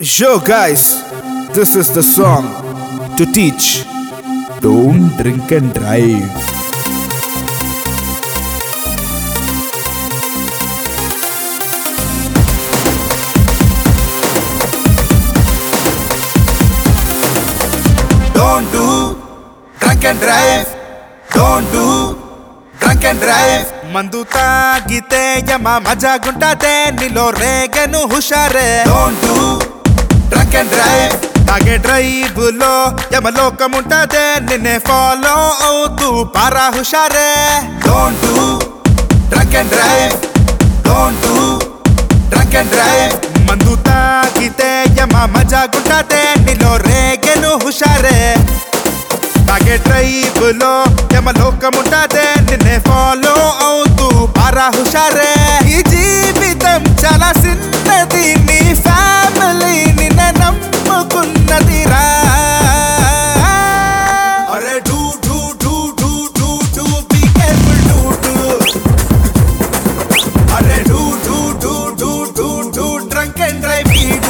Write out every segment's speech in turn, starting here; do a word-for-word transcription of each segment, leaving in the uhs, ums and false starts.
Yo guys, this is the song to teach. Don't drink and drive. Don't do drunk and drive. Don't do drunk and drive. మందు తాగితే యమ మజాగుంటాదే నీలో రేగను హుషారే. Don't do drunk and drive. తాగే drive లో యమలోకముంటాదే నిన్నే ఫాలో అవుతూ పారా హుషారే. Don't do drunk and drive. Don't do drunk and drive. మందు తాగితే యమ మజాగుంటాదే నీలో రేగను హుషారే. తాగే డ్రైవ్ లో యమలోకముంటాదే నిన్నే ఫాలో అవుతూ పారా హుషారే. ఈ జీవితం చాలా చిన్నది, నీ ఫ్యామిలీ నిన్నే నమ్ముకున్నదిరా. అరే do do do do do do be careful do do. అరే do do do do do do drunk and drive do.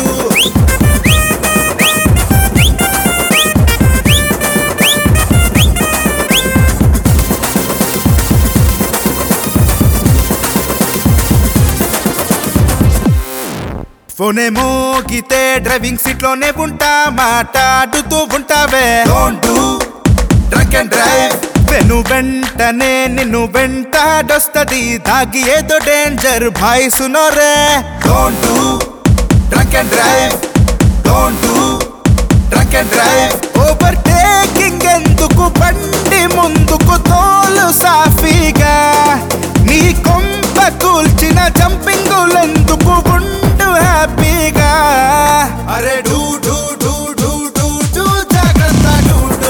ఫోనే మోగితే డ్రైవింగ్ సీట్ లోనే ఉంటా, మాట్లాడుతూ ఉంటావే. Don't do drunk and drive. వెను వెంటనే నిన్ను వెంటాడొస్తది, దాగి ఏదో డేంజర్ భాయ్ సునోరే. Don't do drunk and drive. Don't do drunk and drive. Overtaking ఎందుకు, బండి ముందుకు తోలు సాఫీగా. నీ కొంప కూల్చిన జంపింగులెందుకు, ఉండు హ్యాపీగా. అరే do do do do do do జాగ్రత్త do do.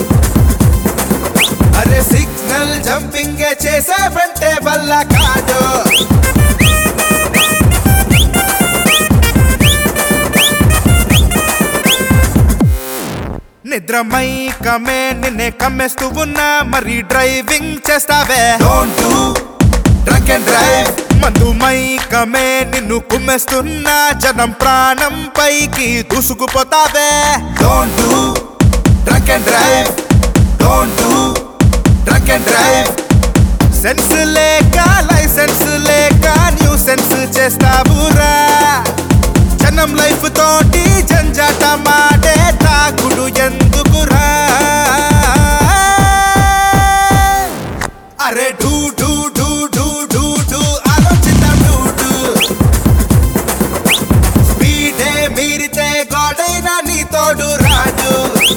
అరే సిగ్నల్ జంపింగ్ చేసావంటే వల్ల కాదు. నిద్ర మైకమే నిన్నే కమ్మేస్తూ ఉన్నా, మరి డ్రైవింగ్ చేస్తావే. Don't do drunk and drive. మందు మైకమే నిన్ను కుమ్మేస్తున్నా, జనం ప్రాణం పైకి దూసుకుపోతావే. Don't do drunk and drive. Don't do drunk and drive. Sense లేక లైసెన్స్ లేక న్యూ సెన్స్ చేస్తావురా. జనం లైఫ్ తోటి జంజాట మాడే తాగుడు ఎందుకురా. అరే do do do do do do ఆలోచిద్దాం do do. స్పీడే మీరితే గోడైనా నీ తోడు రాజు.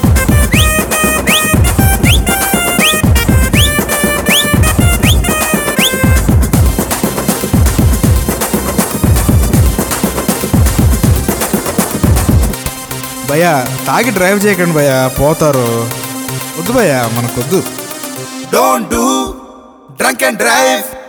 భయ్యా తాగి డ్రైవ్ చేయకండి భయ్యా, పోతారు. వద్దు భయ్యా, మనకొద్దు. Don't do drunk and drive.